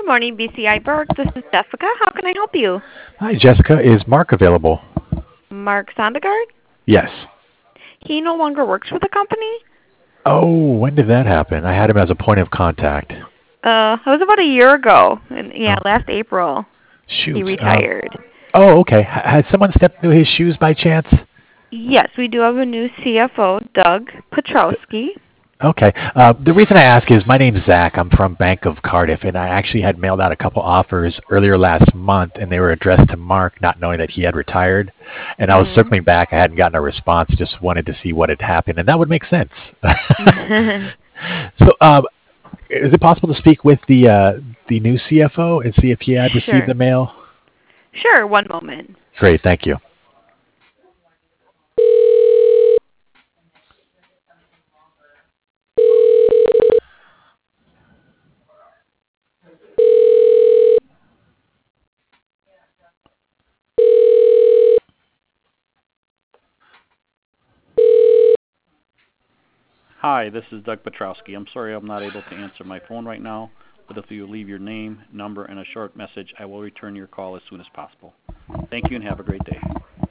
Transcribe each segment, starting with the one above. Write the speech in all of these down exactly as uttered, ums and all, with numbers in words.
Good morning, B C I Burke. This is Jessica. How can I help you? Hi, Jessica. Is Mark available? Mark Sondergaard? Yes. He no longer works for the company? Oh, when did that happen? I had him as a point of contact. Uh, it was about a year ago. And yeah, Oh, last April. shoot. He Um, retired. oh, okay. H- has someone stepped into his shoes by chance? Yes, we do have a new C F O, Doug Petrowski. Okay. Uh, the reason I ask is my name's Zach. I'm from Bank of Cardiff, and I actually had mailed out a couple offers earlier last month, and they were addressed to Mark, not knowing that he had retired. And I was Mm. circling back. I hadn't gotten a response. Just wanted to see what had happened, and that would make sense. so, um, is it possible to speak with the uh, the new C F O and see if he had received Sure. the mail? Sure, one moment. Great, thank you. Hi, this is Doug Petrowski. I'm sorry I'm not able to answer my phone right now, but if you leave your name, number, and a short message, I will return your call as soon as possible. Thank you and have a great day.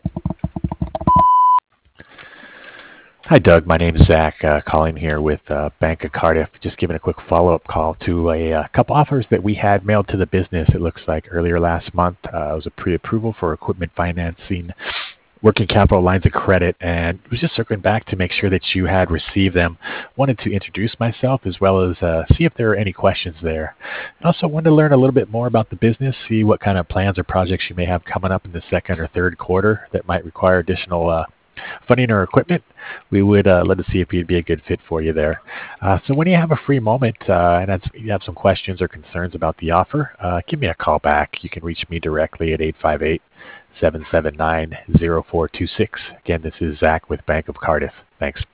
Hi, Doug. My name's Zach, uh, calling here with uh, Bank of Cardiff. Just giving a quick follow-up call to a, uh couple offers that we had mailed to the business, it looks like, earlier last month. Uh, it was a pre-approval for equipment financing, working capital lines of credit, and was just circling back to make sure that you had received them. Wanted to introduce myself as well as uh, see if there are any questions there. And also wanted to learn a little bit more about the business, see what kind of plans or projects you may have coming up in the second or third quarter that might require additional uh, funding or equipment. We would uh, let us see if we'd be a good fit for you there. Uh, so when you have a free moment uh, and you have some questions or concerns about the offer, uh, give me a call back. You can reach me directly at eight five eight, seven seven nine, zero four two six. Again, this is Zach with Bank of Cardiff. Thanks.